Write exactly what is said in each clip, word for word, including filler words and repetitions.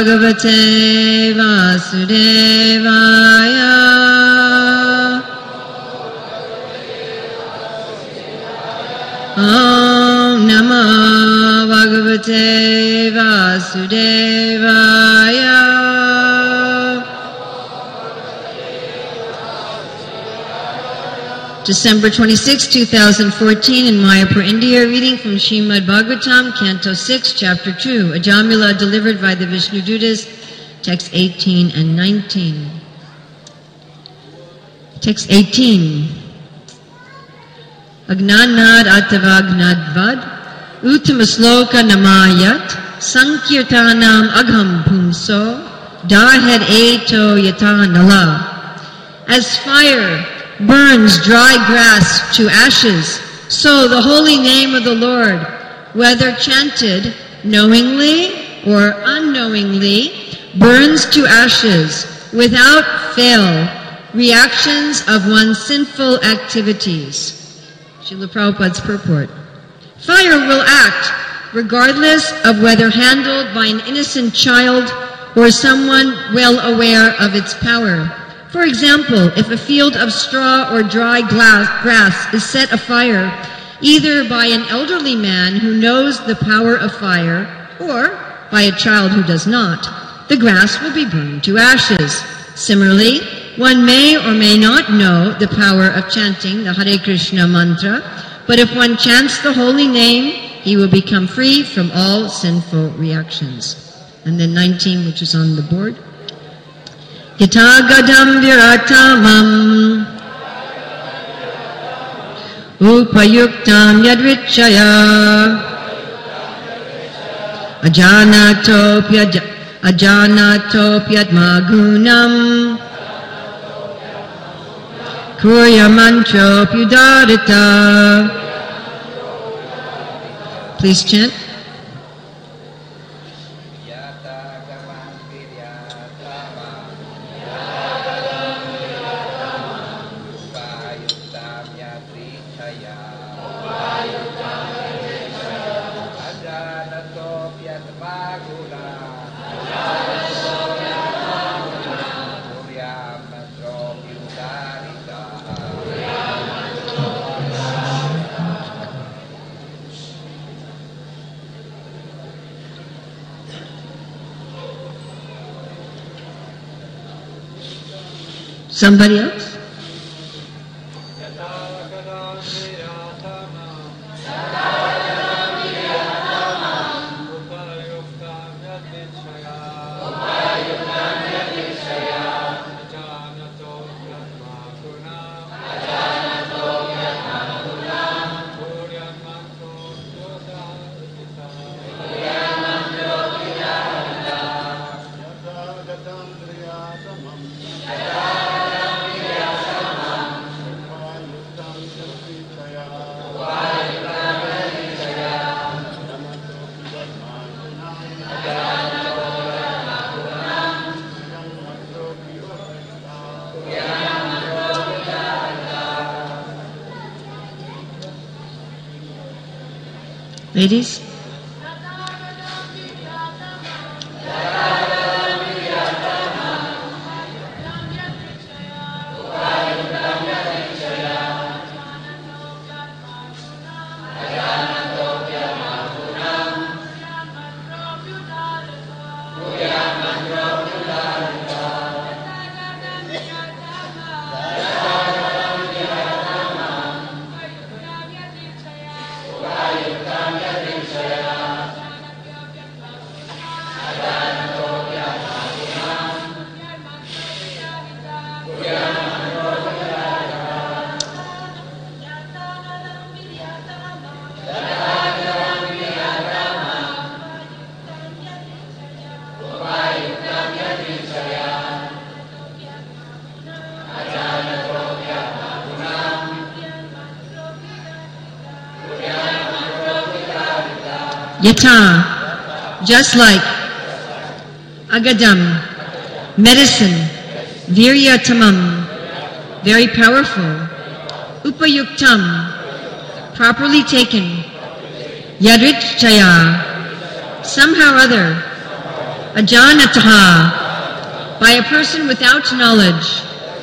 Bhagavate Vasudevaya. Om Namah Bhagavate Vasudevaya. December twenty-sixth, two thousand fourteen, in Mayapur, India, reading from Srimad Bhagavatam, Canto six, Chapter two, Ajamila, delivered by the Vishnu Dutas, Text eighteen and nineteen. Text eighteen. Agnanad atavagnadvad, uttamasloka namayat, sankirtanam agham pumso, darhed eto yatanala. As fire burns dry grass to ashes, so the holy name of the Lord, whether chanted knowingly or unknowingly, burns to ashes without fail reactions of one's sinful activities. Srila Prabhupada's purport. Fire will act regardless of whether handled by an innocent child or someone well aware of its power. For example, if a field of straw or dry grass is set afire, either by an elderly man who knows the power of fire, or by a child who does not, the grass will be burned to ashes. Similarly, one may or may not know the power of chanting the Hare Krishna mantra, but if one chants the holy name, he will become free from all sinful reactions. And then nineteen, which is on the board. Yatagadam viratamam upayuktam yadvichaya ajanatopya ajanatopyadmagunam kuryamantropyudarita. Please chant. Somebody else? Ladies? Yata, just like Agadam, medicine, Viryatamam, very powerful, Upayuktam, properly taken, Yadrichaya, somehow other, ajanataha, by a person without knowledge,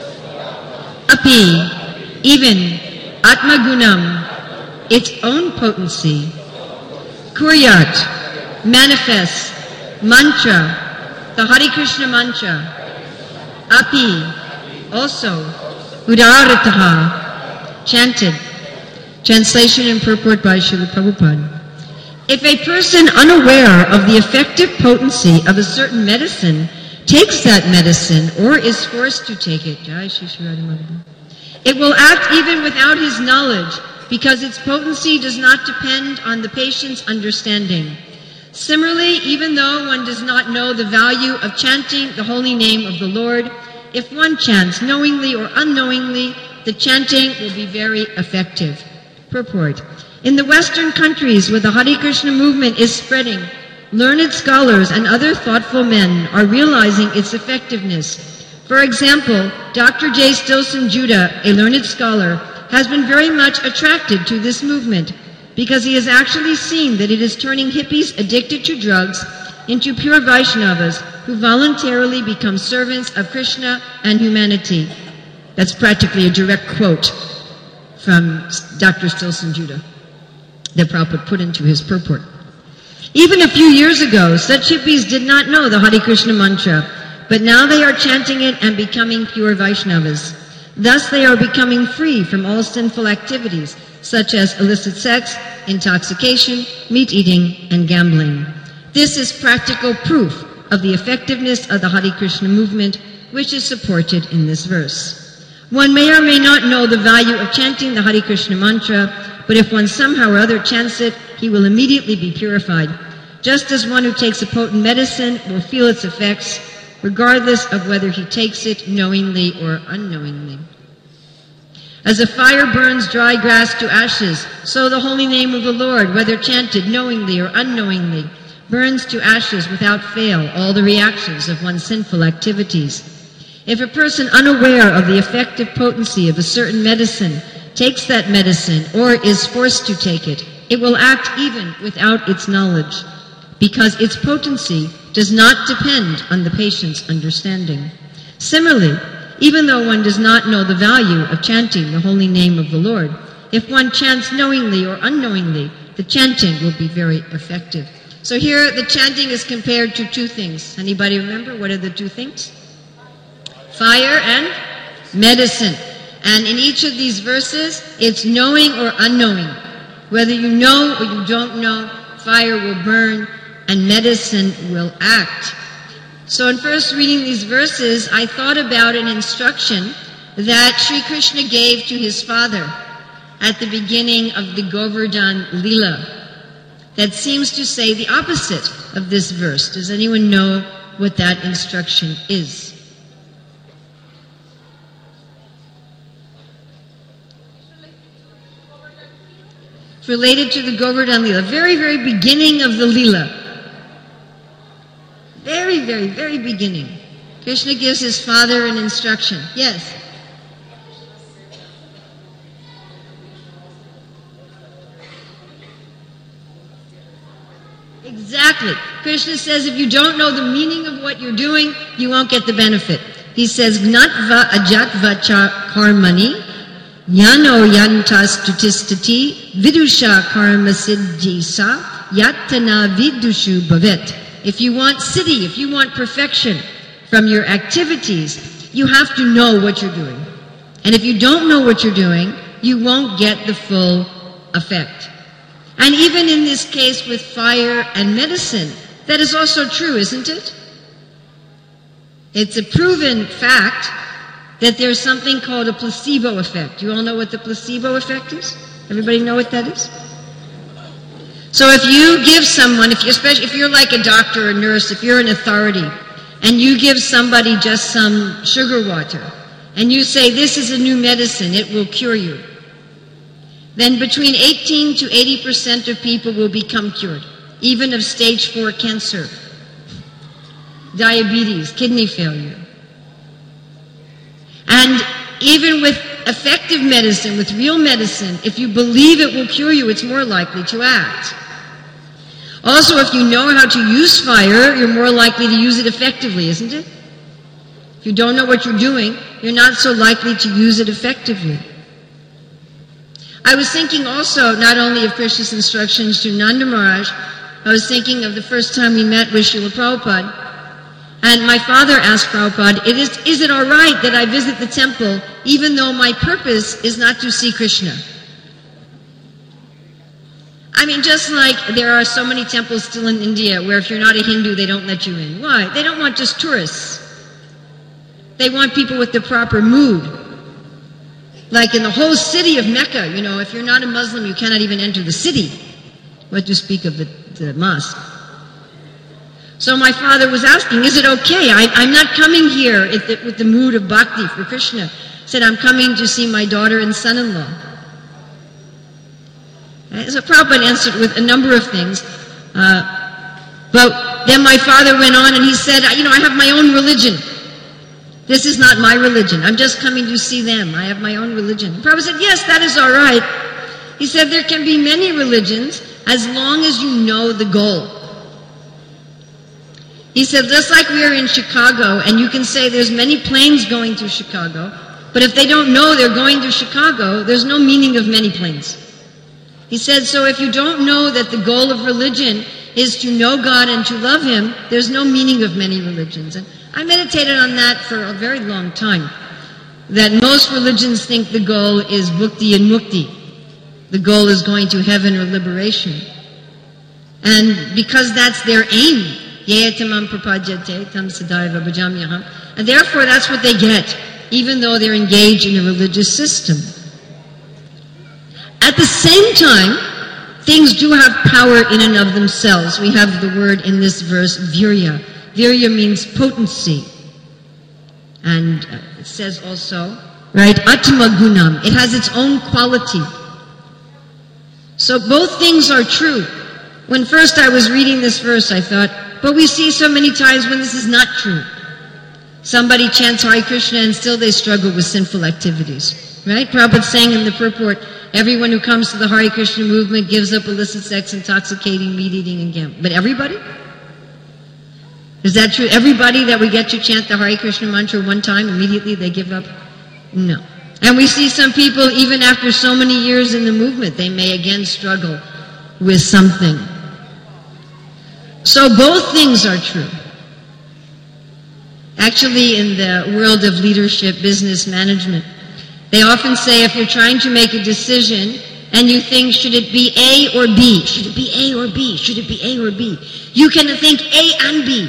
api, even, atmagunam, its own potency, kuryat, manifests, mantra, the Hare Krishna mantra, api, also, udarataha, chanted. Translation and purport by Srila Prabhupada. If a person unaware of the effective potency of a certain medicine takes that medicine or is forced to take it, it will act even without his knowledge because its potency does not depend on the patient's understanding. Similarly, even though one does not know the value of chanting the holy name of the Lord, if one chants knowingly or unknowingly, the chanting will be very effective. Purport. In the Western countries where the Hare Krishna movement is spreading, learned scholars and other thoughtful men are realizing its effectiveness. For example, Doctor J. Stilson Judah, a learned scholar, has been very much attracted to this movement because he has actually seen that it is turning hippies addicted to drugs into pure Vaishnavas who voluntarily become servants of Krishna and humanity. That's practically a direct quote from Doctor Stilson Judah that Prabhupada put into his purport. Even a few years ago, such hippies did not know the Hare Krishna mantra, but now they are chanting it and becoming pure Vaishnavas. Thus they are becoming free from all sinful activities, such as illicit sex, intoxication, meat eating, and gambling. This is practical proof of the effectiveness of the Hare Krishna movement, which is supported in this verse. One may or may not know the value of chanting the Hare Krishna mantra, but if one somehow or other chants it, he will immediately be purified, just as one who takes a potent medicine will feel its effects, regardless of whether he takes it knowingly or unknowingly. As a fire burns dry grass to ashes, so the holy name of the Lord, whether chanted knowingly or unknowingly, burns to ashes without fail all the reactions of one's sinful activities. If a person unaware of the effective potency of a certain medicine takes that medicine or is forced to take it, it will act even without its knowledge, because its potency does not depend on the patient's understanding. Similarly, even though one does not know the value of chanting the holy name of the Lord, if one chants knowingly or unknowingly, the chanting will be very effective. So here the chanting is compared to two things. Anybody remember? What are the two things? Fire and medicine. And in each of these verses, it's knowing or unknowing. Whether you know or you don't know, fire will burn and medicine will act. So in first reading these verses, I thought about an instruction that Sri Krishna gave to his father at the beginning of the Govardhan Leela that seems to say the opposite of this verse. Does anyone know what that instruction is? It's related to the Govardhan Leela, very, very beginning of the Leela. Very, very, very beginning. Krishna gives his father an instruction. Yes? Exactly. Krishna says if you don't know the meaning of what you're doing, you won't get the benefit. He says, Gnatva ajatva cha karmani, yano yantas tutistati, vidusha karma siddhisa, yatana vidushu bhavet. If you want siddhi, if you want perfection from your activities, you have to know what you're doing. And if you don't know what you're doing, you won't get the full effect. And even in this case with fire and medicine, that is also true, isn't it? It's a proven fact that there's something called a placebo effect. You all know what the placebo effect is? Everybody know what that is? So if you give someone, if you, especially if you're like a doctor or a nurse, if you're an authority, and you give somebody just some sugar water, and you say, this is a new medicine, it will cure you, then between eighteen to eighty percent of people will become cured, even of stage four cancer, diabetes, kidney failure. And even with effective medicine, with real medicine, if you believe it will cure you, it's more likely to act. Also, if you know how to use fire, you're more likely to use it effectively, isn't it? If you don't know what you're doing, you're not so likely to use it effectively. I was thinking also not only of Krishna's instructions to Nanda Maharaj, I was thinking of the first time we met with Srila Prabhupada. And my father asked Prabhupada, it is, is it all right that I visit the temple even though my purpose is not to see Krishna? I mean, just like there are so many temples still in India where if you're not a Hindu, they don't let you in. Why? They don't want just tourists. They want people with the proper mood. Like in the whole city of Mecca, you know, if you're not a Muslim, you cannot even enter the city. What to speak of the, the mosque. So my father was asking, is it okay? I, I'm not coming here the, with the mood of bhakti for Krishna. He said, I'm coming to see my daughter and son-in-law. So Prabhupada answered with a number of things. Uh, but then my father went on and he said, you know, I have my own religion. This is not my religion. I'm just coming to see them. I have my own religion. Prabhupada said, yes, that is all right. He said, there can be many religions as long as you know the goal. He said, just like we are in Chicago, and you can say there's many planes going to Chicago, but if they don't know they're going to Chicago, there's no meaning of many planes. He said, so if you don't know that the goal of religion is to know God and to love Him, there's no meaning of many religions. And I meditated on that for a very long time, that most religions think the goal is bhukti and mukti. The goal is going to heaven or liberation. And because that's their aim, and therefore that's what they get, even though they're engaged in a religious system. At the same time, things do have power in and of themselves. We have the word in this verse, virya. Virya means potency. And it says also, right, atma gunam. It has its own quality. So both things are true. When first I was reading this verse, I thought, but we see so many times when this is not true. Somebody chants Hare Krishna and still they struggle with sinful activities. Right? Prabhupada saying in the purport, everyone who comes to the Hare Krishna movement gives up illicit sex, intoxicating, meat eating, and gambling. But everybody? Is that true? Everybody that we get to chant the Hare Krishna mantra one time, immediately they give up? No. And we see some people, even after so many years in the movement, they may again struggle with something. So both things are true. Actually, in the world of leadership, business management, they often say if you're trying to make a decision and you think, should it be A or B? Should it be A or B? Should it be A or B? You can think A and B.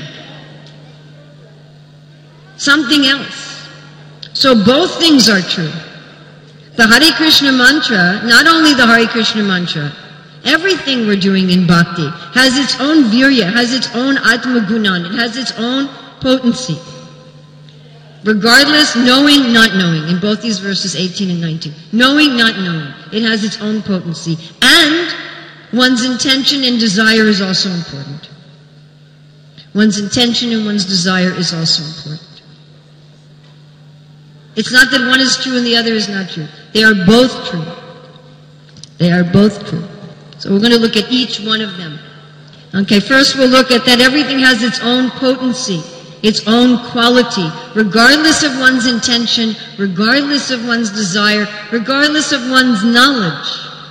Something else. So both things are true. The Hare Krishna mantra, not only the Hare Krishna mantra, everything we're doing in bhakti has its own virya, has its own atma gunan, it has its own potency. Regardless, knowing, not knowing, in both these verses eighteen and nineteen. Knowing, not knowing, it has its own potency. And one's intention and desire is also important. One's intention and one's desire is also important. It's not that one is true and the other is not true. They are both true. They are both true. So we're going to look at each one of them. Okay, first we'll look at that everything has its own potency, its own quality, regardless of one's intention, regardless of one's desire, regardless of one's knowledge.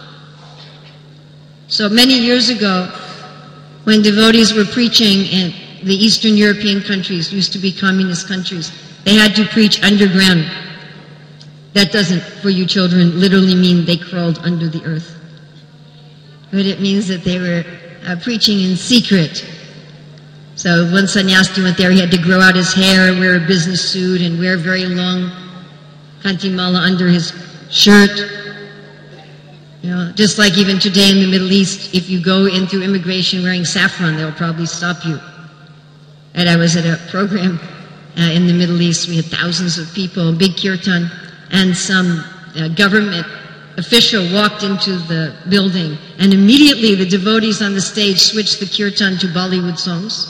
So many years ago, when devotees were preaching in the Eastern European countries, used to be communist countries, they had to preach underground. That doesn't, for you children, literally mean they crawled under the earth. But it means that they were uh, preaching in secret. So one sannyasi went there, he had to grow out his hair, wear a business suit, and wear very long kantimala under his shirt. You know, just like even today in the Middle East, if you go in through immigration wearing saffron, they'll probably stop you. And I was at a program uh, in the Middle East, we had thousands of people, a big kirtan, and some uh, government official walked into the building, and immediately the devotees on the stage switched the kirtan to Bollywood songs.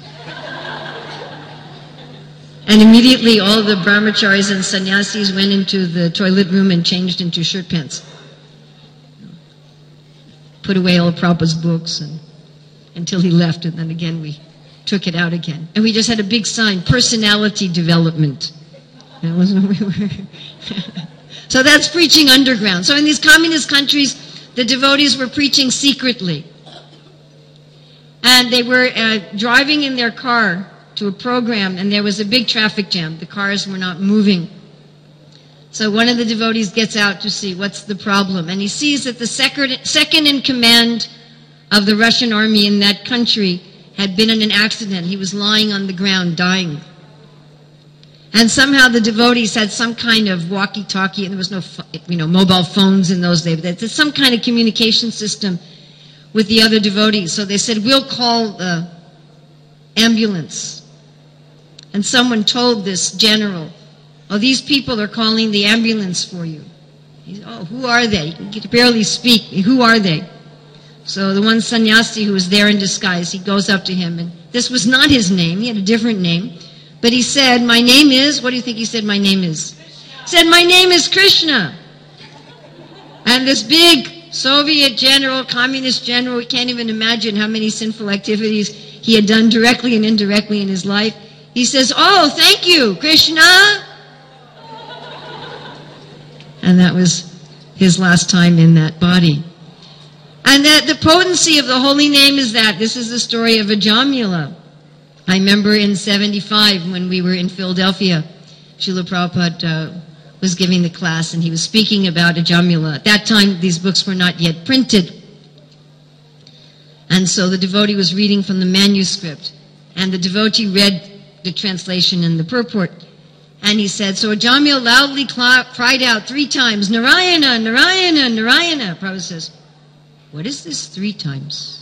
And immediately all the brahmacharis and sannyasis went into the toilet room and changed into shirt pants. Put away all of Prabhupada's books. And until he left, and then again we took it out again. And we just had a big sign, personality development. That was where we were. So that's preaching underground. So in these communist countries, the devotees were preaching secretly. And they were uh, driving in their car to a program, and there was a big traffic jam. The cars were not moving. So one of the devotees gets out to see what's the problem. And he sees that the second, second in command of the Russian army in that country had been in an accident. He was lying on the ground, dying. And somehow the devotees had some kind of walkie-talkie, and there was no, you know, mobile phones in those days. But there's some kind of communication system with the other devotees. So they said, we'll call the ambulance. And someone told this general, oh, these people are calling the ambulance for you. He said, oh, who are they? He could barely speak. Who are they? So the one sannyasi who was there in disguise, he goes up to him, and this was not his name. He had a different name. But he said, my name is, what do you think he said my name is? He said, my name is Krishna. And this big Soviet general, communist general, we can't even imagine how many sinful activities he had done directly and indirectly in his life. He says, oh, thank you, Krishna. And that was his last time in that body. And that the potency of the holy name is that. This is the story of Ajamila. I remember in seventy-five when we were in Philadelphia, Srila Prabhupada uh, was giving the class, and he was speaking about Ajamila. At that time, these books were not yet printed. And so the devotee was reading from the manuscript, and the devotee read the translation and the purport. And he said, so Ajamila loudly cried out three times, Narayana, Narayana, Narayana. Prabhupada says, what is this three times?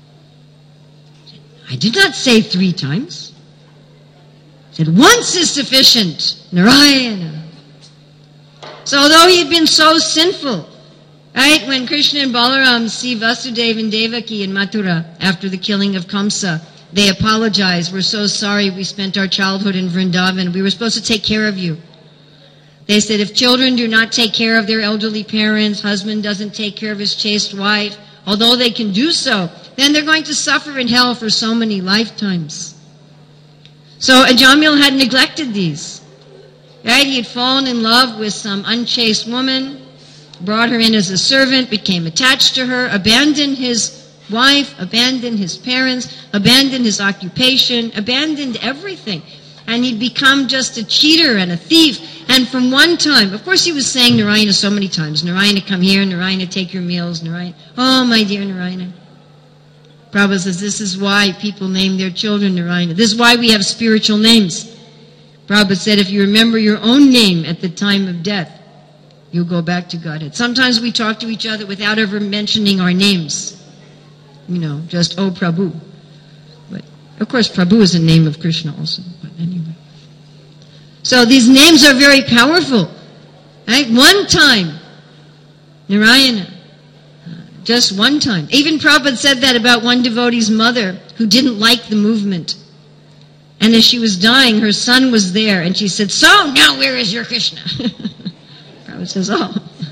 I did not say three times. I said, once is sufficient. Narayana. So although he had been so sinful, right, when Krishna and Balaram see Vasudeva and Devaki in Mathura after the killing of Kamsa, they apologize. We're so sorry we spent our childhood in Vrindavan. We were supposed to take care of you. They said if children do not take care of their elderly parents, husband doesn't take care of his chaste wife, although they can do so, then they're going to suffer in hell for so many lifetimes. So Ajamil had neglected these. Right? He had fallen in love with some unchaste woman, brought her in as a servant, became attached to her, abandoned his wife, abandoned his parents, abandoned his occupation, abandoned everything. And he'd become just a cheater and a thief. And from one time, of course he was saying Narayana so many times. Narayana, come here. Narayana, take your meals. Narayana, oh, my dear Narayana. Prabhupada says this is why people name their children Narayana. This is why we have spiritual names. Prabhupada said if you remember your own name at the time of death, you'll go back to Godhead. Sometimes we talk to each other without ever mentioning our names. You know, just, oh, Prabhu. But, of course, Prabhu is a name of Krishna also. But anyway. So these names are very powerful. Right? One time, Narayana. Just one time. Even Prabhupada said that about one devotee's mother who didn't like the movement. And as she was dying, her son was there, and she said, so, now where is your Krishna? Prabhupada says, oh.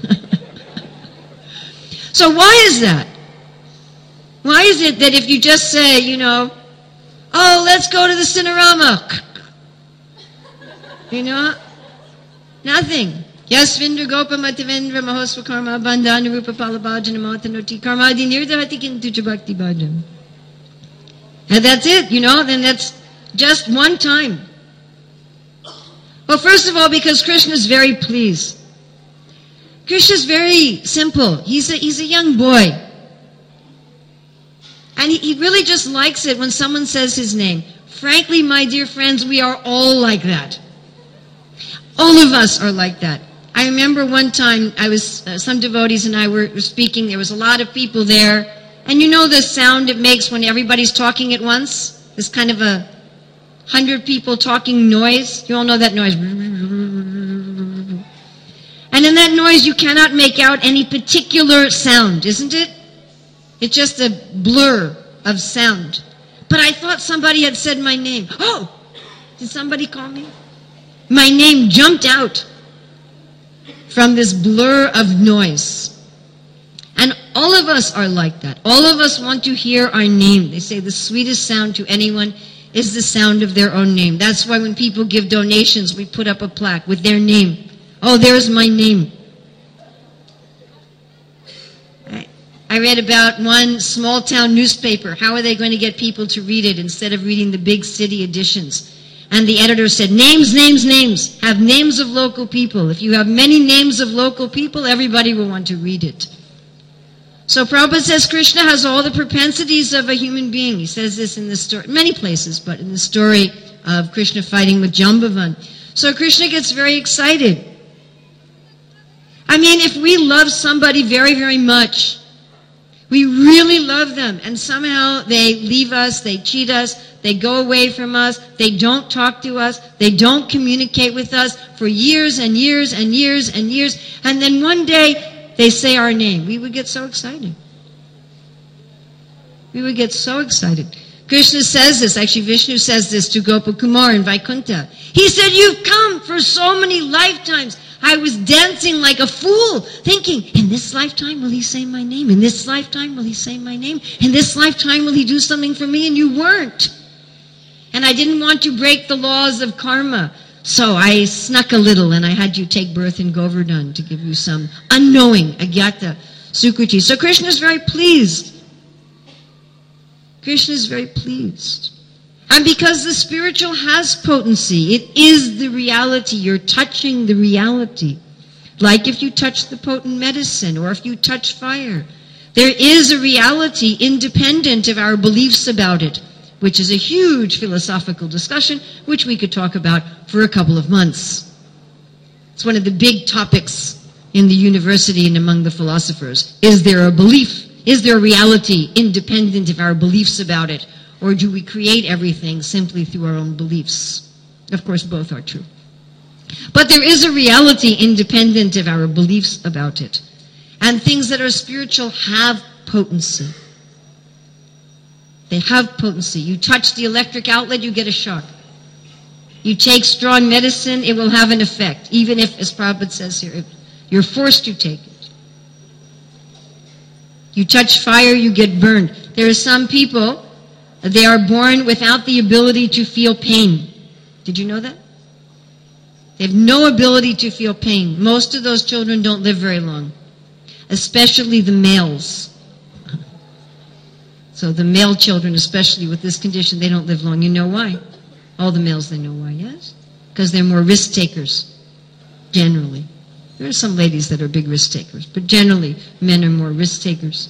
So why is that? Why is it that if you just say, you know, oh, let's go to the Cinerama, you know, nothing. Yasvindra Gopa Matavendra Mahosva Karma Bandhana Rupa Palabhajana Matanoti Karmadi Nirdhati Kintu Bhakti Bhajan. And that's it, you know, then that's just one time. Well, first of all, because Krishna is very pleased. Krishna is very simple. He's a, he's a young boy. And he, he really just likes it when someone says his name. Frankly, my dear friends, we are all like that. All of us are like that. I remember one time, I was uh, some devotees and I were, were speaking. There was a lot of people there. And you know the sound it makes when everybody's talking at once? This kind of a hundred people talking noise. You all know that noise. And in that noise, you cannot make out any particular sound, isn't it? It's just a blur of sound. But I thought somebody had said my name. Oh, did somebody call me? My name jumped out from this blur of noise. And All of us are like that. All of us want to hear our name. They say the sweetest sound to anyone is the sound of their own name. That's why when people give donations, we put up a plaque with their name. Oh, there's my name. I read about one small town newspaper. How are they going to get people to read it instead of reading the big city editions? And the editor said, names, names, names. Have names of local people. If you have many names of local people, everybody will want to read it. So Prabhupada says Krishna has all the propensities of a human being. He says this in the story, many places, but in the story of Krishna fighting with Jambavan. So Krishna gets very excited. I mean, if we love somebody very, very much, we really love them, and somehow they leave us, they cheat us, they go away from us, they don't talk to us, they don't communicate with us for years and years and years and years, and then one day they say our name. We would get so excited. We would get so excited. Krishna says this, actually Vishnu says this to Gopakumar in Vaikuntha. He said, you've come for so many lifetimes. I was dancing like a fool, thinking, in this lifetime will he say my name? In this lifetime will he say my name? In this lifetime will he do something for me? And you weren't. And I didn't want to break the laws of karma. So I snuck a little and I had you take birth in Govardhan to give you some unknowing, agyata, sukriti. So Krishna is very pleased. Krishna is very pleased. And because the spiritual has potency, it is the reality. You're touching the reality. Like if you touch the potent medicine or if you touch fire. There is a reality independent of our beliefs about it, which is a huge philosophical discussion, which we could talk about for a couple of months. It's one of the big topics in the university and among the philosophers. Is there a belief? Is there a reality independent of our beliefs about it? Or do we create everything simply through our own beliefs? Of course, both are true. But there is a reality independent of our beliefs about it. And things that are spiritual have potency. They have potency. You touch the electric outlet, you get a shock. You take strong medicine, it will have an effect, even if, as Prabhupada says here, if you're forced to take it. You touch fire, you get burned. There are some people, they are born without the ability to feel pain. Did you know that? They have no ability to feel pain. Most of those children don't live very long, especially the males. So the male children, especially with this condition, they don't live long. You know why? All the males, they know why, yes? Because they're more risk takers, generally. There are some ladies that are big risk takers, but generally, men are more risk takers.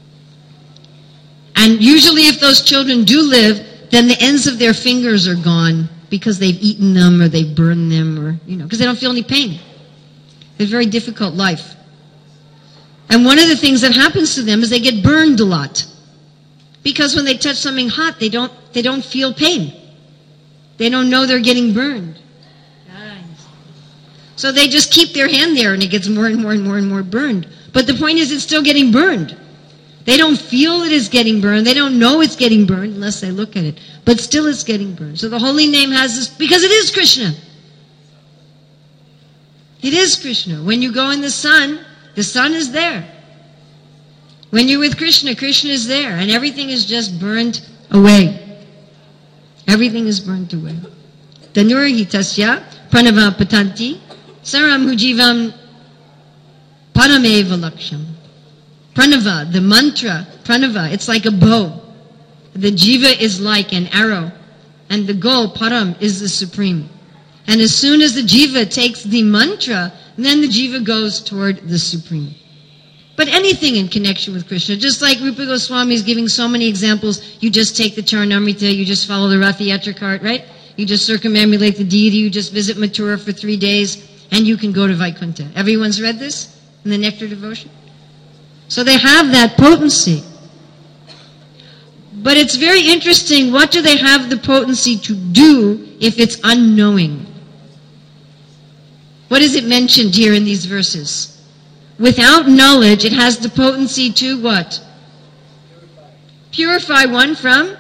And usually if those children do live, then the ends of their fingers are gone because they've eaten them or they've burned them or, you know, because they don't feel any pain. They have a very difficult life. And one of the things that happens to them is they get burned a lot. Because when they touch something hot, they don't, they don't feel pain. They don't know they're getting burned. So they just keep their hand there and it gets more and more and more and more burned. But the point is it's still getting burned. They don't feel it is getting burned. They don't know it's getting burned unless they look at it. But still it's getting burned. So the holy name has this, because it is Krishna. It is Krishna. When you go in the sun, the sun is there. When you're with Krishna, Krishna is there. And everything is just burned away. Everything is burnt away. Tanurhi tasya pranava patanti saram hujivam parameva laksham. Pranava, the mantra, pranava, it's like a bow. The jiva is like an arrow. And the goal, param, is the supreme. And as soon as the jiva takes the mantra, then the jiva goes toward the supreme. But anything in connection with Krishna, just like Rupa Goswami is giving so many examples, you just take the Charanamrita, you just follow the Ratha Yatra cart, right? You just circumambulate the deity, you just visit Mathura for three days, and you can go to Vaikuntha. Everyone's read this in the Nectar Devotion? So they have that potency. But it's very interesting, what do they have the potency to do if it's unknowing? What is it mentioned here in these verses? Without knowledge, it has the potency to what? Purify, Purify one from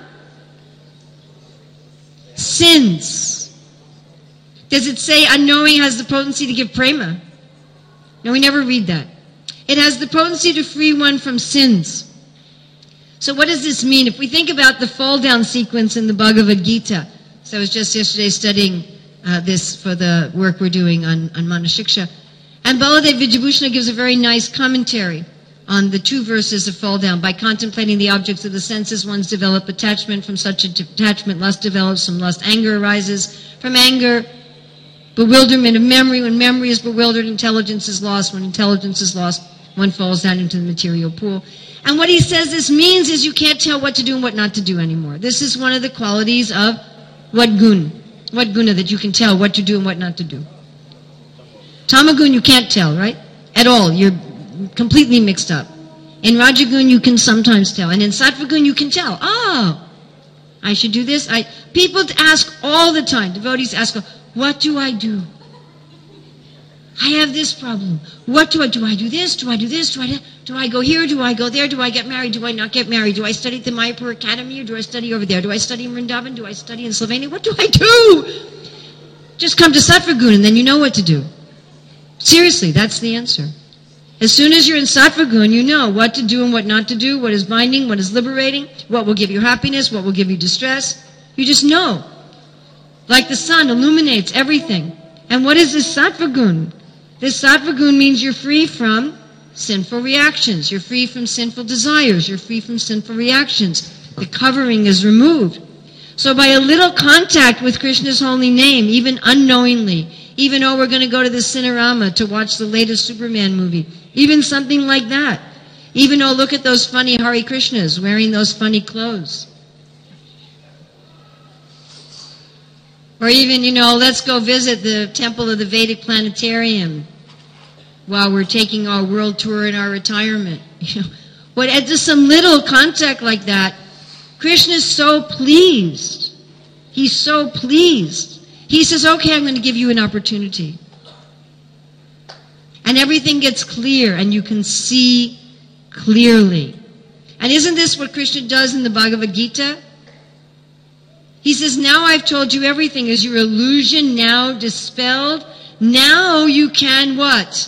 sins. Does it say unknowing has the potency to give prema? No, we never read that. It has the potency to free one from sins. So what does this mean? If we think about the fall-down sequence in the Bhagavad Gita, so I was just yesterday studying uh, this for the work we're doing on, on Manashiksha, and Baladev Vijayabhushana gives a very nice commentary on the two verses of fall down. By contemplating the objects of the senses, one's develop attachment. From such attachment, lust develops. From lust, anger arises. From anger, bewilderment of memory. When memory is bewildered, intelligence is lost. When intelligence is lost, one falls down into the material pool. And what he says this means is you can't tell what to do and what not to do anymore. This is one of the qualities of what gun, what guna, that you can tell what to do and what not to do. Tamagun you can't tell, right? At all. You're completely mixed up. In Rajagun you can sometimes tell. And in Sattvagun you can tell. Oh, I should do this. I People ask all the time, devotees ask, what do I do? I have this problem. What do I do? I do this? Do I do this? Do I do, do I go here? Do I go there? Do I get married? Do I not get married? Do I study at the Mayapur Academy or do I study over there? Do I study in Vrindavan? Do I study in Slovenia? What do I do? Just come to Sattvagun and then you know what to do. Seriously, that's the answer. As soon as you're in Sattvagun, you know what to do and what not to do, what is binding, what is liberating, what will give you happiness, what will give you distress. You just know. Like the sun illuminates everything. And what is this Sattvagun? This Sattvagun means you're free from sinful reactions. You're free from sinful desires. You're free from sinful reactions. The covering is removed. So by a little contact with Krishna's holy name, even unknowingly, even, oh, we're going to go to the Cinerama to watch the latest Superman movie, even something like that. Even, oh, look at those funny Hare Krishnas wearing those funny clothes. Or even, you know, let's go visit the temple of the Vedic Planetarium while we're taking our world tour in our retirement. You know, what, just some little contact like that, Krishna's so pleased. He's so pleased. He says, okay, I'm going to give you an opportunity. And everything gets clear and you can see clearly. And isn't this what Krishna does in the Bhagavad Gita? He says, now I've told you everything. Is your illusion now dispelled? Now you can what?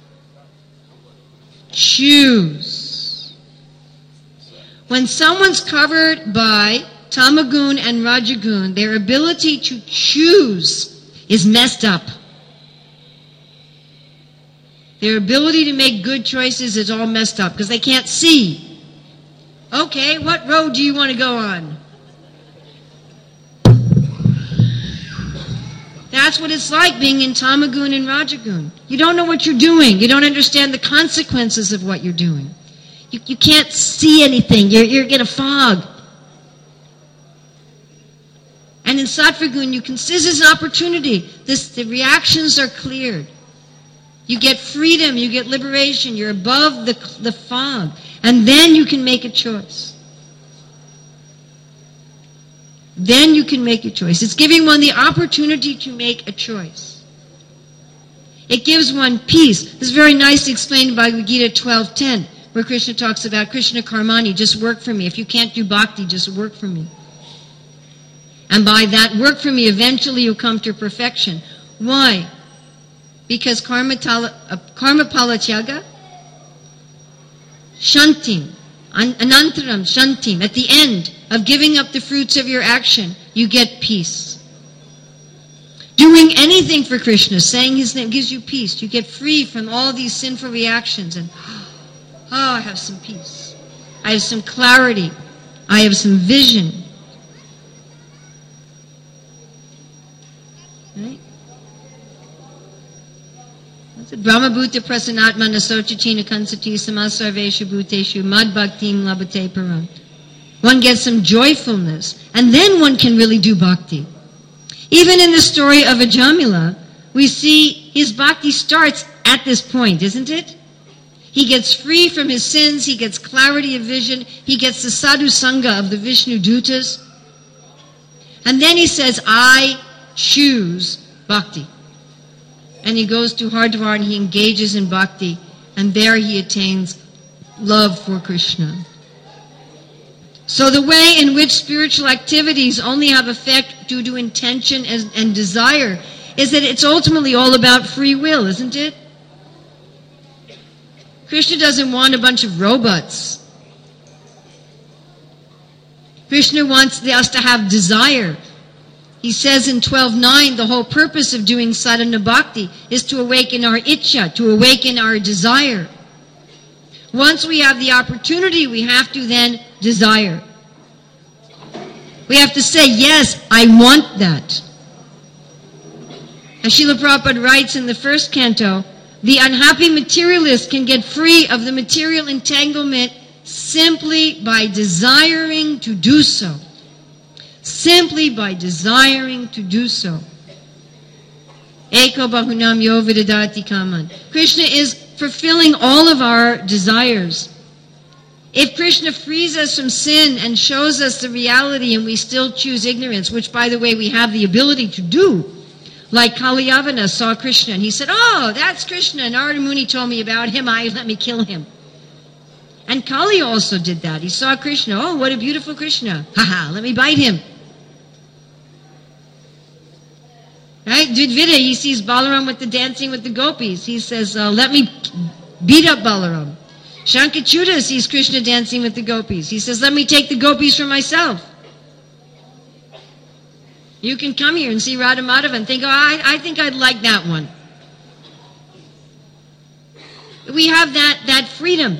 Choose. When someone's covered by Tamagun and Rajagun, their ability to choose is messed up. Their ability to make good choices is all messed up because they can't see. Okay, what road do you want to go on? That's what it's like being in Tamagun and Rajagun. You don't know what you're doing. You don't understand the consequences of what you're doing. You, you can't see anything. You're, you're in a fog. And in Sattvagun, you can see this is an opportunity. This, the reactions are cleared. You get freedom, you get liberation, you're above the, the fog. And then you can make a choice. Then you can make a choice. It's giving one the opportunity to make a choice. It gives one peace. This is very nicely explained by Bhagavad Gita twelve ten, where Krishna talks about Krishna Karmani, just work for me. If you can't do bhakti, just work for me. And by that work for me, eventually you'll come to perfection. Why? Because karma, tala, uh, karma palatyaga, shantim, an, anantaram, shantim, at the end of giving up the fruits of your action, you get peace. Doing anything for Krishna, saying his name, gives you peace. You get free from all these sinful reactions and, oh, I have some peace. I have some clarity. I have some vision. Right? Brahma bhuta prasanatma nasochatina kansati samasarveshu bhuteshu mad bhaktim labate param. One gets some joyfulness, and then one can really do bhakti. Even in the story of Ajamila, we see his bhakti starts at this point, isn't it? He gets free from his sins, he gets clarity of vision, he gets the sadhu sangha of the Vishnu Dutas, and then he says, I choose bhakti. And he goes to Hardwar and he engages in bhakti, and there he attains love for Krishna. So the way in which spiritual activities only have effect due to intention and, and desire is that it's ultimately all about free will, isn't it? Krishna doesn't want a bunch of robots. Krishna wants us to have desire. He says in twelve nine, the whole purpose of doing sadhana bhakti is to awaken our ichcha, to awaken our desire. Once we have the opportunity, we have to then desire. We have to say, yes, I want that. As Srila Prabhupada writes in the first canto, the unhappy materialist can get free of the material entanglement simply by desiring to do so. Simply by desiring to do so. Eko bahunam yo vidadati kaman. Krishna is fulfilling all of our desires. If Krishna frees us from sin and shows us the reality and we still choose ignorance, which by the way we have the ability to do, like Kaliyavana saw Krishna and he said, oh, that's Krishna, and Narada Muni told me about him, I let me kill him. And Kali also did that. He saw Krishna, oh, what a beautiful Krishna. Haha, let me bite him. Right? Dvidvida, he sees Balaram with the dancing with the gopis. He says, uh, let me beat up Balaram. Shankachuta sees Krishna dancing with the gopis. He says, let me take the gopis for myself. You can come here and see Radha Madhava and think, oh, I, I think I'd like that one. We have that, that freedom.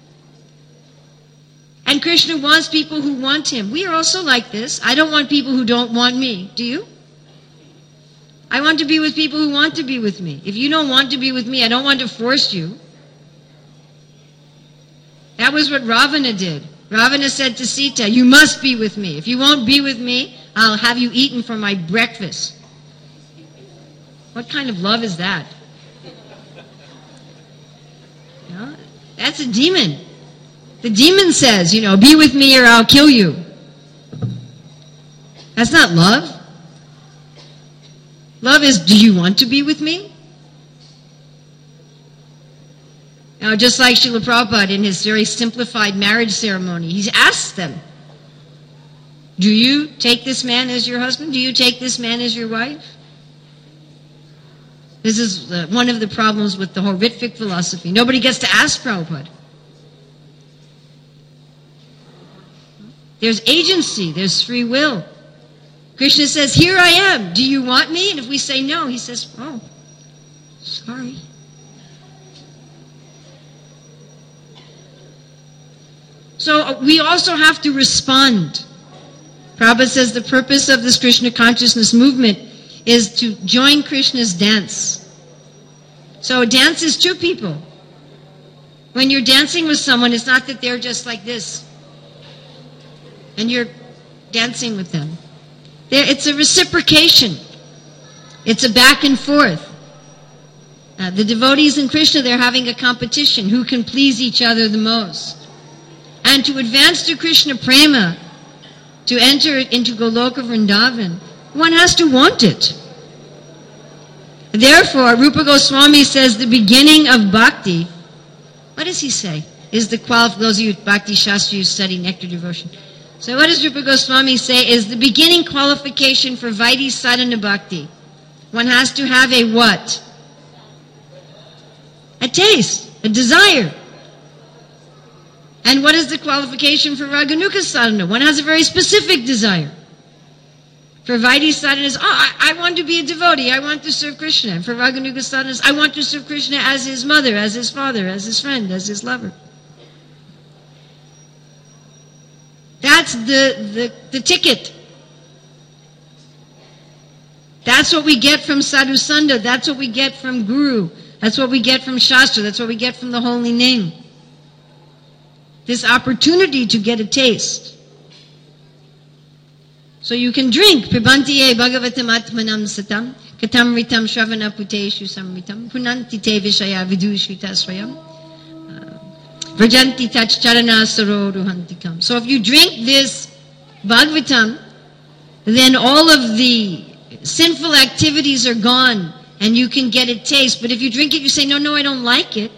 And Krishna wants people who want him. We are also like this. I don't want people who don't want me. Do you? I want to be with people who want to be with me. If you don't want to be with me, I don't want to force you. That was what Ravana did. Ravana said to Sita, you must be with me. If you won't be with me, I'll have you eaten for my breakfast. What kind of love is that? You know, that's a demon. The demon says, you know, be with me or I'll kill you. That's not love. Love is, do you want to be with me? Now, just like Srila Prabhupada in his very simplified marriage ceremony, he's asked them, do you take this man as your husband? Do you take this man as your wife? This is uh, one of the problems with the whole Ritvik philosophy. Nobody gets to ask Prabhupada. There's agency, there's free will. Krishna says, here I am, do you want me? And if we say no, he says, oh, sorry. So we also have to respond. Prabhupada says the purpose of this Krishna consciousness movement is to join Krishna's dance. So dance is two people. When you're dancing with someone, it's not that they're just like this and you're dancing with them. It's a reciprocation. It's a back and forth. Uh, the devotees in Krishna, they're having a competition. Who can please each other the most? And to advance to Krishna Prema, to enter into Goloka Vrindavan, one has to want it. Therefore, Rupa Goswami says the beginning of bhakti, what does he say? Is the qualif- those of you Bhakti Shastra, you study Nectar Devotion. So what does Rupa Goswami say is the beginning qualification for Vaidhi Sadhana Bhakti? One has to have a what? A taste, a desire. And what is the qualification for Raganuga Sadhana? One has a very specific desire. For Vaidhi Sadhana is, oh, I, I want to be a devotee, I want to serve Krishna. And for Raganuga Sadhana is, I want to serve Krishna as his mother, as his father, as his friend, as his lover. That's the, the, the ticket. That's what we get from Sadhu Sangha. That's what we get from Guru. That's what we get from Shastra. That's what we get from the holy name. This opportunity to get a taste. So you can drink. Pibantiye bhagavatam atmanam satam katam ritam shravana puteshu samritam punanti te vishaya vidushvita swayam vrajanti tach charana saro ruhantikam. So if you drink this bhagavatam, then all of the sinful activities are gone and you can get a taste. But if you drink it, you say, no, no, I don't like it.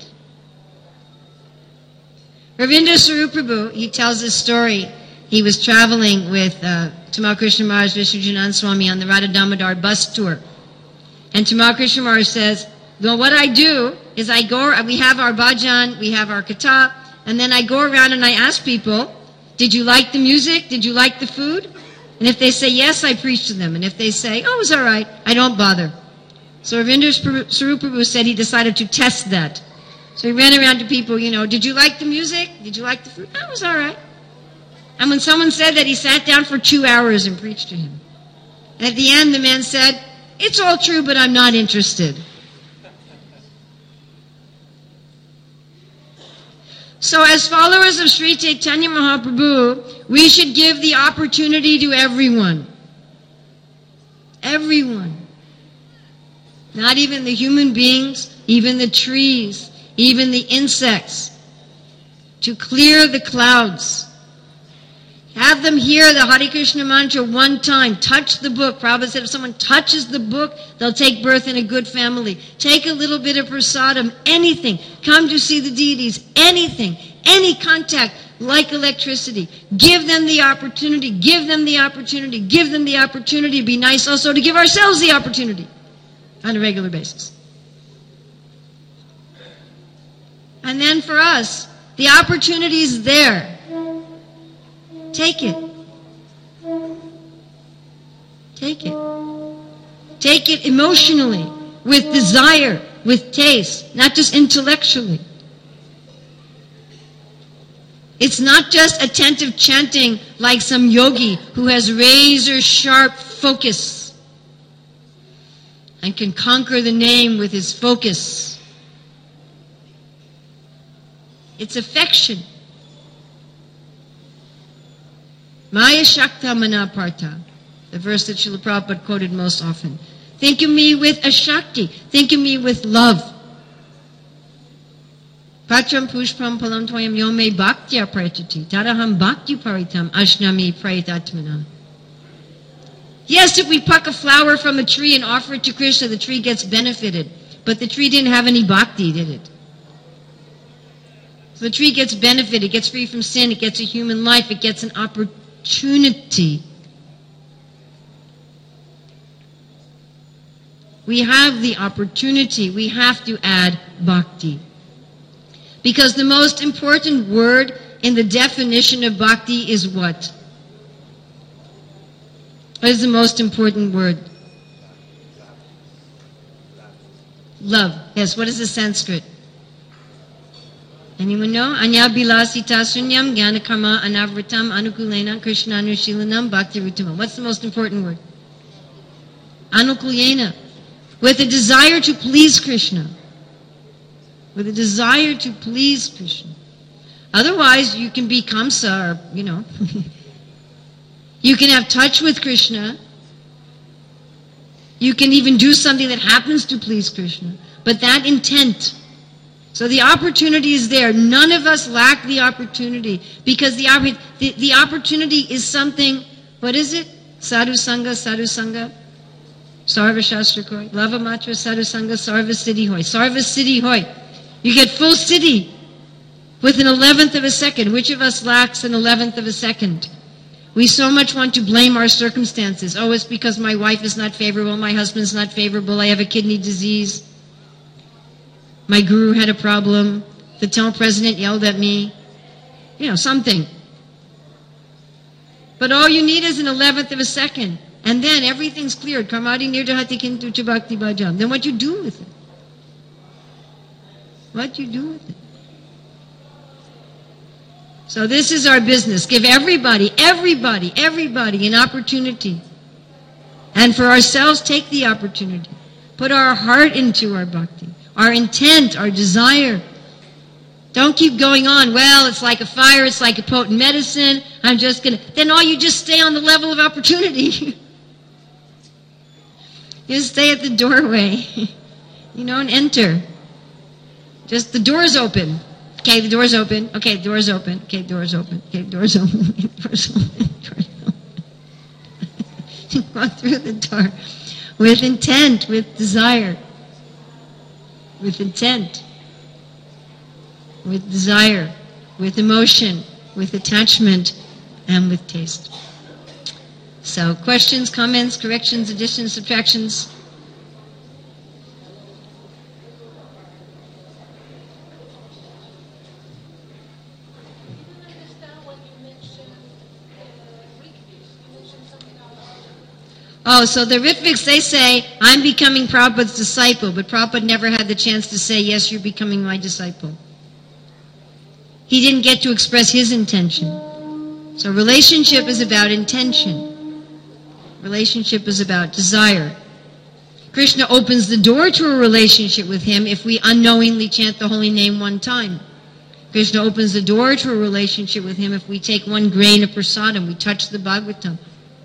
Ravindra Swarup Prabhu, he tells this story. He was traveling with uh, Tamal Krishna Maharaj, Vishnujanand Swami on the Radha Damodar bus tour. And Tamal Krishna Maharaj says, well, what I do is I go, we have our bhajan, we have our katha, and then I go around and I ask people, did you like the music? Did you like the food? And if they say yes, I preach to them. And if they say, oh, it was all right, I don't bother. So Ravindra Sarup Prabhu said he decided to test that. So he ran around to people, you know, did you like the music? Did you like the food? That was all right. And when someone said that, he sat down for two hours and preached to him. And at the end, the man said, it's all true, but I'm not interested. So as followers of Sri Chaitanya Mahaprabhu, we should give the opportunity to everyone. Everyone. Not even the human beings, even the trees, even the insects. To clear the clouds. Have them hear the Hare Krishna mantra one time. Touch the book. Prabhupada said if someone touches the book, they'll take birth in a good family. Take a little bit of prasadam, anything. Come to see the deities, anything. Any contact, like electricity. Give them the opportunity. Give them the opportunity. Give them the opportunity. Be nice also to give ourselves the opportunity on a regular basis. And then for us, the opportunity is there. Take it. Take it. Take it emotionally, with desire, with taste, not just intellectually. It's not just attentive chanting like some yogi who has razor-sharp focus and can conquer the name with his focus. It's affection. Maya Shakta Manaparta, the verse that Srila Prabhupada quoted most often. Think of me with a Shakti. Think of me with love. Patram pushpam palam toyam yome bhaktya prachati taraham bhakti paritam ashnami prayatatmana. Yes, if we pluck a flower from a tree and offer it to Krishna, the tree gets benefited. But the tree didn't have any bhakti, did it? So the tree gets benefited, it gets free from sin, it gets a human life, it gets an opportunity. We have the opportunity, we have to add bhakti. Because the most important word in the definition of bhakti is what? What is the most important word? Love. Yes, what is the Sanskrit? Anyone know? Anya bilasita sunyam jnana karma anavritam anukulena krishnanushilanam bhakti rutamam. What's the most important word? Anukulena. With a desire to please Krishna. With a desire to please Krishna. Otherwise, you can be Kamsa, or, you know. You can have touch with Krishna. You can even do something that happens to please Krishna. But that intent. So the opportunity is there. None of us lack the opportunity. Because the, the, the opportunity is something, what is it? Sadhu Sangha, Sadhu Sangha. Sarva Shastra Koi. Lava Matra, Sadhu Sangha, Sarva Siddhi Hoy. Sarva Siddhi Hoy. You get full siddhi with an eleventh of a second. Which of us lacks an eleventh of a second? We so much want to blame our circumstances. Oh, it's because my wife is not favorable, my husband's not favorable, I have a kidney disease, my guru had a problem, the temple president yelled at me, you know, something. But all you need is an eleventh of a second, and then everything's cleared. Karmadi nirdahati kintu cha bhakti bhajam. Then what you do with it? What you do with it? So this is our business. Give everybody, everybody, everybody an opportunity. And for ourselves, take the opportunity. Put our heart into our bhakti. Our intent, our desire. Don't keep going on. Well, it's like a fire, it's like a potent medicine. I'm just going to... Then all you just stay on the level of opportunity. You stay at the doorway. You don't enter. Just the door's open. Okay, the door's open. Okay, the door's open. Okay, the door's open. Okay, the door's open. The door's open. Door's open. Walk through the door with intent, with desire. With intent. With desire. With emotion. With attachment. And with taste. So, questions, comments, corrections, additions, subtractions? Oh, so the Ritviks, they say, I'm becoming Prabhupada's disciple, but Prabhupada never had the chance to say, yes, you're becoming my disciple. He didn't get to express his intention. So relationship is about intention. Relationship is about desire. Krishna opens the door to a relationship with him if we unknowingly chant the holy name one time. Krishna opens the door to a relationship with him if we take one grain of prasadam, we touch the Bhagavatam.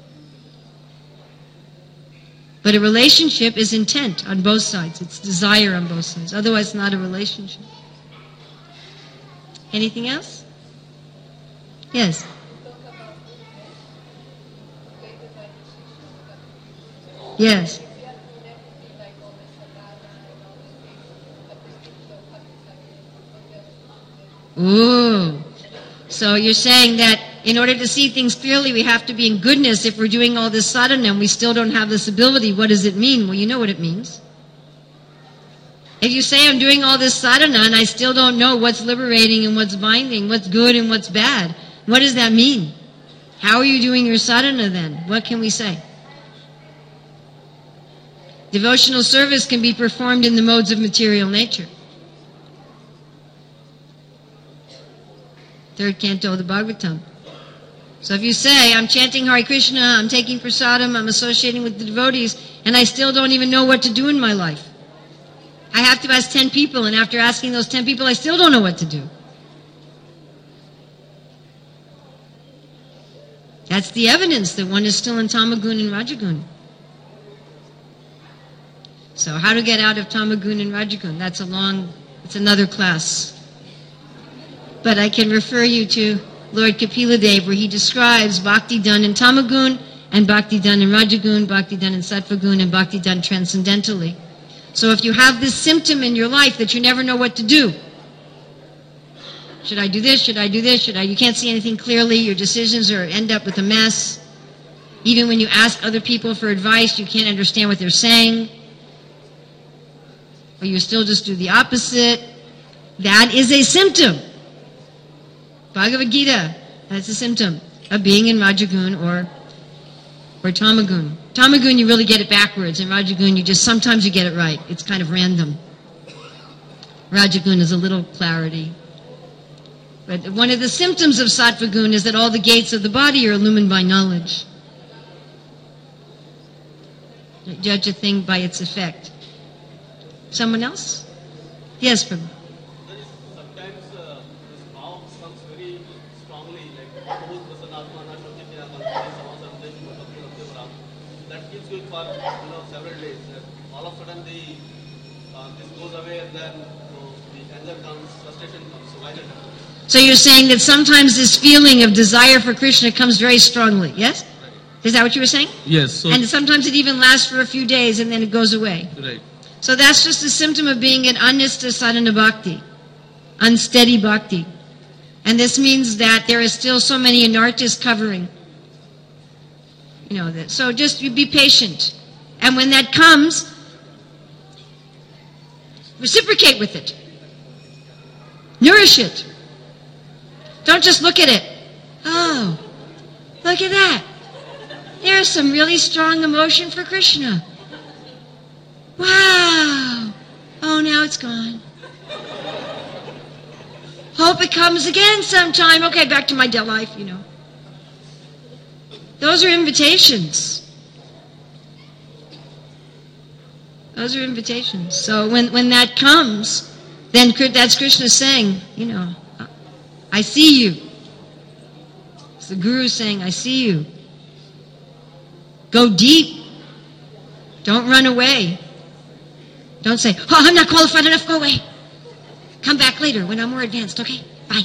But a relationship is intent on both sides. It's desire on both sides. Otherwise, it's not a relationship. Anything else? Yes. Yes. Ooh. So you're saying that in order to see things clearly, we have to be in goodness. If we're doing all this sadhana and we still don't have this ability, what does it mean? Well, you know what it means. If you say I'm doing all this sadhana and I still don't know what's liberating and what's binding, what's good and what's bad, what does that mean? How are you doing your sadhana then? What can we say? Devotional service can be performed in the modes of material nature. Third canto of the Bhagavatam. So if you say, I'm chanting Hare Krishna, I'm taking prasadam, I'm associating with the devotees, and I still don't even know what to do in my life. I have to ask ten people, and after asking those ten people, I still don't know what to do. That's the evidence that one is still in Tamagun and Rajagun. So how to get out of Tamagun and Rajagun? That's a long, it's another class. But I can refer you to Lord Kapila Dev, where he describes bhakti done in Tamagun and bhakti done in Rajagun, bhakti done in Sattvagun, and bhakti done transcendentally. So if you have this symptom in your life that you never know what to do, should I do this, should I do this, should I, you can't see anything clearly, your decisions are end up with a mess. Even when you ask other people for advice, you can't understand what they're saying. Or you still just do the opposite. That is a symptom. Bhagavad Gita, that's a symptom of being in Rajagun or, or Tamagun. Tamagun, you really get it backwards. In Rajagun, you just, sometimes you get it right. It's kind of random. Rajagun is a little clarity. But one of the symptoms of Sattvagun is that all the gates of the body are illumined by knowledge. Judge a thing by its effect. Someone else? Yes, Prabhu. For you know, several days, all of a sudden the uh, this goes away and then so the anger comes, frustration comes. So why that happens? So you're saying that sometimes this feeling of desire for Krishna comes very strongly, yes? Right. Is that what you were saying? Yes. So and sometimes it even lasts for a few days and then it goes away. Right. So that's just a symptom of being an anista sadhana bhakti, unsteady bhakti. And this means that there is still so many anarthas covering. You know that. So just be patient. And when that comes, reciprocate with it. Nourish it. Don't just look at it. Oh, look at that. There's some really strong emotion for Krishna. Wow. Oh, now it's gone. Hope it comes again sometime. Okay, back to my dead life, you know. Those are invitations. Those are invitations. So when, when that comes, then that's Krishna saying, you know, I see you. It's the Guru saying, I see you. Go deep. Don't run away. Don't say, oh, I'm not qualified enough, go away. Come back later when I'm more advanced, okay? Bye.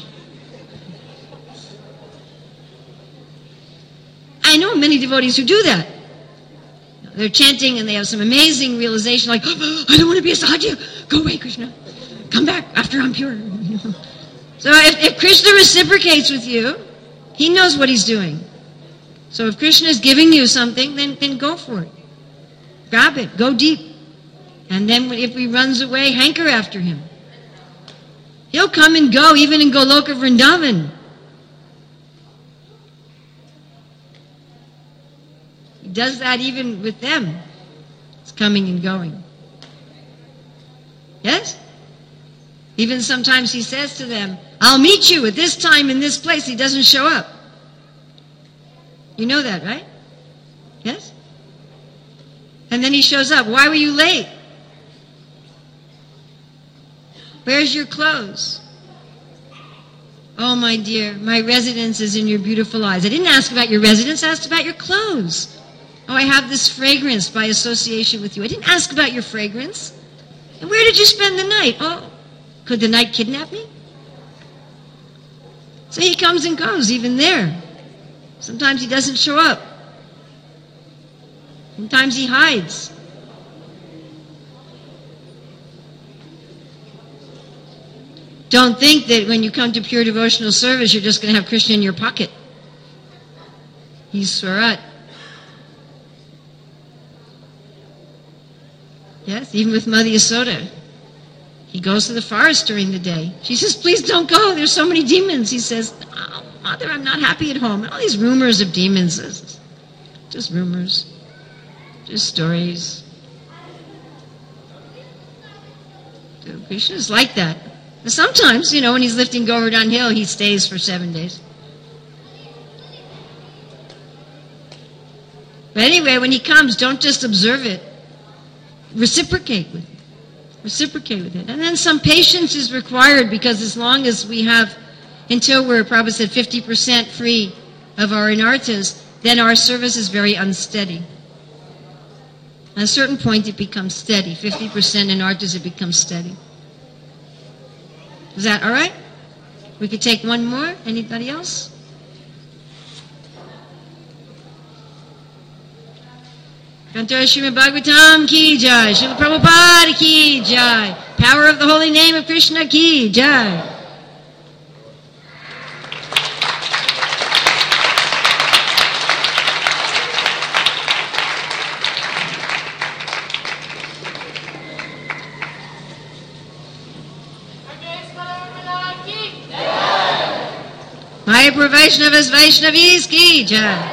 I know many devotees who do that. They're chanting and they have some amazing realization like, oh, I don't want to be a sadhya. Go away, Krishna. Come back after I'm pure. So if, if Krishna reciprocates with you, he knows what he's doing. So if Krishna is giving you something, then, then go for it. Grab it. Go deep. And then if he runs away, hanker after him. He'll come and go, even in Goloka Vrindavan. does that even with them. It's coming and going. Yes? Even sometimes he says to them, I'll meet you at this time in this place. He doesn't show up. You know that, right? Yes? And then he shows up. Why were you late? Where's your clothes? Oh, my dear, my residence is in your beautiful eyes. I didn't ask about your residence. I asked about your clothes. Oh, I have this fragrance by association with you. I didn't ask about your fragrance. And where did you spend the night? Oh, could the night kidnap me? So he comes and goes, even there. Sometimes he doesn't show up. Sometimes he hides. Don't think that when you come to pure devotional service, you're just going to have Krishna in your pocket. He's Swarat. Yes, even with Mother Yasoda. He goes to the forest during the day. She says, please don't go. There's so many demons. He says, oh, Mother, I'm not happy at home. And all these rumors of demons. Just rumors. Just stories. So Krishna's like that. But sometimes, you know, when he's lifting Govardhan Hill, he stays for seven days. But anyway, when he comes, don't just observe it. Reciprocate with it. Reciprocate with it. And then some patience is required, because as long as we have, until we're, Prabhupada said, fifty percent free of our anarthas, then our service is very unsteady. At a certain point, it becomes steady. fifty percent anarthas, it becomes steady. Is that all right? We could take one more. Anybody else? Kantar Srimad Bhagavatam ki jai. Srila Prabhupada ki jai. Power of the holy name of Krishna ki jai. Mayapur Vaishnavas Vaishnavis ki jai.